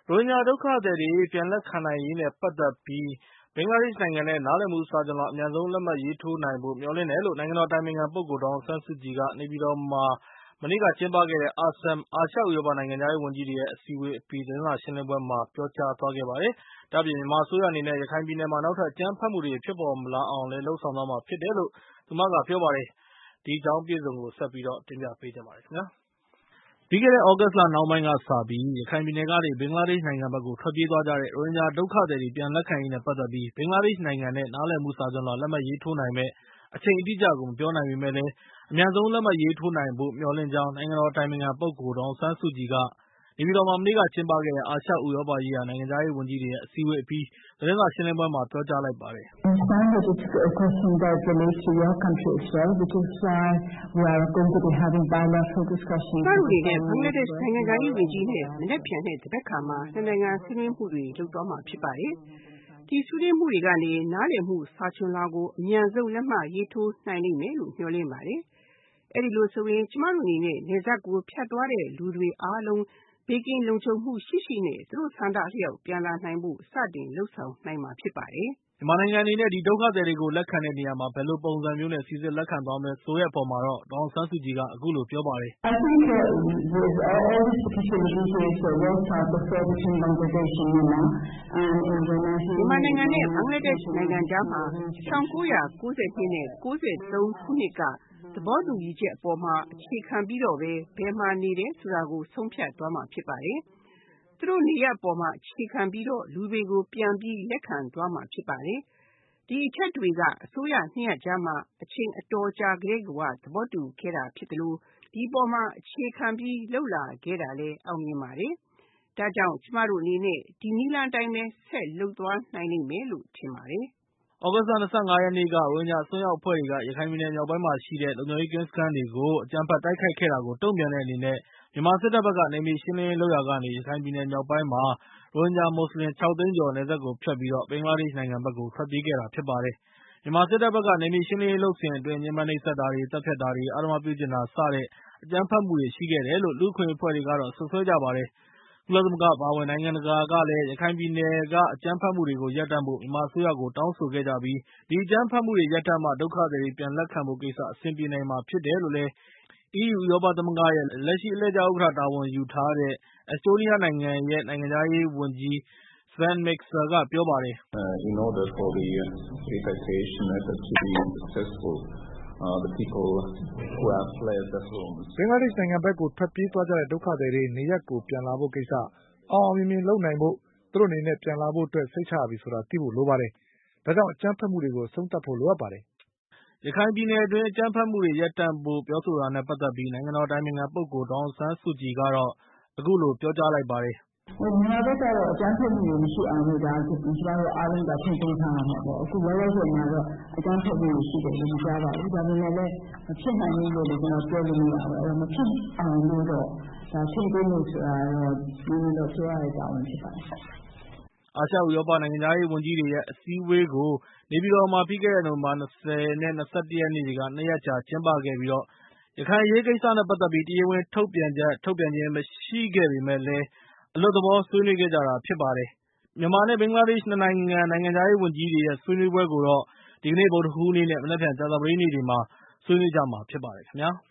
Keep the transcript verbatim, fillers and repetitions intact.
ရိုဟင်ဂျာဒုက္ခသည်တွေပြန်လက်ခံနိုင်ရေးနဲ့ပတ်သက်ပြီးဘင်္ဂလားဒေ့ရှ်နိုင်ငံနဲ့နားလည်မှုစာချွန်လွှာအမြန်ဆုံးလက်မှတ်ရေးထိုးနိုင်ဖို့မျှော်လင့်တယ်လို့နိုင်ငံတော်အတိုင်ပင်ခံပုဂ္ဂိုလ်ဒေါ်အောင်ဆန်းစုကြည်ကနေပြည်တော်မှာမနေ့ကကျင်းပခဲ့တဲ့ ASEM အာရှဥရောပနိုင်ငံခြားရေးဝန်ကြီးတွေရဲ့အစည်းအဝေးအပြီးသတင်းစာရှင်းလင်းပွဲမှာပြောကြားသွားခဲ့ပါတယ်။ဒါ့အပြင်မြန်မာအစိုးရအနေနဲ့ရခိုင်ပြည်နယ်မှာနောက်ထပ်အကြမ်းဖက်မှုတွေဖြစ်ပေါ်မလာအောင်လည်းလုပ်ဆောင်သွားမှာဖြစ်တယ်လို့သူမကပြောပါတယ်။ဒီအကြောင်းအပြည့်အစုံကိုဆက်ပြီးတော့တင်ပြပေးကြပါမယ်ခင်ဗျာ။ပြီးခဲ့တဲ့သြဂုတ်လနှောင်းပိုင်းကစပြီးရခိုင်ပြည်နယ်ကနေဘင်္ဂလားဒေ့ရှ်နိုင်ငံဘက်ကိုထွက်ပြေးသွားကြတဲ့ရိုဟင်ဂျာဒုက္ခသည်တွေပြန်လက်ခံရေးနဲ့ပတ်သက်ပြီးဘင်္ဂလားဒေ့ရှ်နိုင်ငံနဲ့နားလည်မှုစာချွန်လွှာလက်မှတ်ရေးထိုးနိုင်မယ့်အချိန်အတိအကျကိုမပြောနိုင်ပေမဲ့လည်းအမြန်ဆုံးလက်မှတ်ရေးထိုးနိုင်ဖို့မျှော်လင့်ကြောင်းနိုင်ငံတော်အတိုင်ပင်ခံပုဂ္ဂိုလ်ဒေါ်အောင်ဆန်းစုကြည်ကနေပြည်တော်မှာမနေ့ကကျင်းပခဲ့တဲ့အာရှဥရောပရေးရာနိုင်ငံခြားရေးဝန်ကြီးတွေရဲ့အစည်းအဝေးအပြီးသတင်းစာရှင်းလင်းပွဲမှာပြောကြားလိုက်ပါတယ်။ “ကျမတို့အနေနဲ့ဘင်္ဂလားဒေ့ရှ်နိုင်ငံခြားရေးဝန်ကြီးနဲ့မနက်ဖြန်နဲ့သဘက်ခါမှာနှစ်နိုင်ငံဆွေးနွေးမှုတွေလုပ်သွားမှာဖြစ်ပါတယ်။ဒီဆွေးနွေးမှုတွေကနေနားလည်မှုစာချွန်လွှာကိုအမြန်ဆုံးလက်မှတ်ရေးထိုးနိုင်လိမ့်မယ်လို့မျှော်လင့်ပါတယ်။အဲဒီလိုဆိုရင်ကျမတို့အနေနဲ့နယ်စပ်ကိုဖြတ်သွားတဲ့လူတွေအားလုံးဘေးကင်းလုံခြုံမှုရှိရှိနဲ့သူတို့ဆန္ဒအလျောက်ပြန်လာနိုင်ဖို့စတင်လုပ်ဆောင်နိုင်မှာဖြစ်ပါတယ်။ ” မြန်မာနိုင်ငံအနေနဲ့ဒီဒုက္ခသည်တွေကိုလက်ခံတဲ့နေရာမှာဘယ်လိုပုံစံမျိုးနဲ့စိစစ်လက်ခံသွားမယ်ဆိုတဲ့အပေါ်မှာတော့ဒေါ်အောင်ဆန်းစုကြည်ကအခုလိုပြောပါတယ်။ “မြန်မာနိုင်ငံနဲ့ဘင်္ဂလားဒေ့ရှ်နိုင်ငံကြားမှာ၁၉၉၂နဲ့၉၃ခုနှစ်ကသဘောတူညီချက်အပေါ်မှာအခြေခံပြီးတော့ပဲဘယ်မှာနေတယ်ဆိုတာကိုဆုံးဖြတ်သွားမှာဖြစ်ပါတယ်။သူတို့နေရပ်အပေါ်မှာအခြေခံပြီးတော့လူတွေကိုပြန်ပြီးလက်ခံသွားမှာဖြစ်ပါတယ်။ဒီအချက်တွေကအစိုးရနှစ်ရပ်ကြားမှာအချိန်အတော်ကြာကတည်းကသဘောတူခဲ့တာဖြစ်သလိုဒီအပေါ်မှာအခြေခံပြီးလုပ်လာခဲ့တာလည်းအောင်မြင်ပါတယ်။ဒါကြောင့်ကျမတို့အနေနဲ့ဒီနည်းလမ်းအတိုင်းပဲဆက်လုပ်သွားနိုင်လိမ့်မယ်လို့ထင်ပါတယ်။” သြဂုတ်လ ၂၅ ရက်နေ့က ရိုဟင်ဂျာအစွန်းရောက်အဖွဲ့တွေကရခိုင်ပြည်နယ်မြောက်ပိုင်းမှာရှိတဲ့လုံခြုံရေးကင်းစခန်းတွေကိုအကြမ်းဖက်တိုက်ခိုက်ခဲ့တာကိုတုံ့ပြန်တဲ့အနေနဲ့မြန်မာစစ်တပ်ဘက်ကနယ်မြေရှင်းလင်းရေးလုပ်ရာကနေရခိုင်ပြည်နယ်မြောက်ပိုင်းမှာရိုဟင်ဂျာမွတ်စလင် ခြောက်သိန်းကျော်နယ်စပ်ကိုဖြတ်ပြီးဘင်္ဂလားဒေ့ရှ်နိုင်ငံဘက်ကိုထွက်ပြေးခဲ့တာဖြစ်ပါတယ်။မြန်မာစစ်တပ်ဘက်ကနယ်မြေရှင်းလင်းရေးလုပ်စဉ်အတွင်းညှဉ်းပန်းနှိပ်စက်တာတွေ၊သတ်ဖြတ်တာတွေ၊အဓမ္မပြုကျင့်တာစတဲ့အကြမ်းဖက်မှုတွေရှိခဲ့တယ်လို့လူ့အခွင့်အရေးအဖွဲ့တွေကတော့စွပ်စွဲကြပါတယ်။ကုလသမဂ္ဂအပါအဝင်နိုင်ငံတကာကလည်းရခိုင်ပြည်နယ်ကအကြမ်းဖက်မှုတွေကိုရပ်တန့်ဖို့မြန်မာအစိုးရကိုတောင်းဆိုခဲ့ကြပြီးဒီအကြမ်းဖက်မှုတွေရပ်တန့်မှဒုက္ခသည်တွေပြန်လက်ခံဖို့ကိစ္စအဆင်ပြေနိုင်မှာဖြစ်တယ်လို့လည်း အီးယူဥရောပသမဂ္ဂရဲ့လက်ရှိအလှည့်ကျဥက္ကဋ္ဌတာဝန်ယူထားတဲ့အက်စတိုးနီးယားနိုင်ငံရဲ့နိုင်ငံခြားရေးဝန်ကြီး Sven Mikser ကပြောပါတယ်။ “ဘင်္ဂလားဒေ့ရှ်နိုင်ငံဘက်ကိုထွက်ပြေးသွားကြတဲ့ဒုက္ခသည်တွေနေရပ်ကိုပြန်လာဖို့ကိစ္စအောင်အောင်မြင်မြင်လုပ်နိုင်ဖို့သူတို့အနေနဲ့ပြန်လာဖို့အတွက်စိတ်ချရပြီဆိုတာသိဖို့လိုပါတယ်။ဒါကြောင့်အကြမ်းဖက်မှုတွေကိုအဆုံးသတ်ဖို့လိုအပ်ပါတယ်။ ” ရခိုင်ပြည်နယ်အတွင်းအကြမ်းဖက်မှုတွေရပ်တန့်ဖို့ပြောဆိုတာနဲ့ပတ်သက်ပြီးနိုင်ငံတော်အတိုင်ပင်ခံပုဂ္ဂိုလ်ဒေါ်အောင်ဆန်းစုကြည်ကတော့အခုလိုပြောကြားလိုက်ပါတယ်။ “မြန်မာဘက်ကတော့အကြမ်းဖက်မှုတွေမရှိအောင်လို့ဒါကျမတို့အားလုံးကထိန်းသိမ်းထားရမှာပေါ့။အခုလောလောဆယ်မှာတော့အကြမ်းဖက်မှုတွေရှိတယ်လို့မကြားပါဘူး။ဒါပေမဲ့လည်းမဖြစ်နိုင်ဘူးလို့လည်းကျနော်ပြောလို့မရဘူး။အဲတော့မဖြစ်အောင်လို့တော့ဒါထိန်းသိမ်းဖို့ဆိုတာတော့နိုင်ငံတော်အစိုးရရဲ့တာဝန်ဖြစ်ပါတယ်။ ” အာရှဥရောပနိုင်ငံခြားရေးဝန်ကြီးတွေရဲ့အစည်းအဝေးကိုနေပြည်တော်မှာပြီးခဲ့တဲ့နိုဝင်ဘာ ၂၀ နဲ့ ၂၁ ရက်နေ့တွေက နှစ်ရက်ကြာကျင်းပခဲ့ပြီးရခိုင်အရေးကိစ္စနဲ့ပတ်သက်ပြီးတရားဝင်ထုတ်ပြန်ချက်ထုတ်ပြန်ခြင်းမရှိခဲ့ပေမဲ့လည်းအလွတ်သဘောဆွေးနွေးခဲ့ကြတာဖြစ်ပါတယ်။မြန်မာနဲ့ဘင်္ဂလားဒေ့ရှ်နှစ်နိုင်ငံနိုင်ငံခြားရေးဝန်ကြီးတွေရဲ့ဆွေးနွေးပွဲကိုတော့ဒီကနေ့ဗုဒ္ဓဟူးနေ့နဲ့မနက်ဖြန်ကြာသပတေးနေ့တွေမှာဆွေးနွေးကြမှာဖြစ်ပါတယ်ခင်ဗျာ။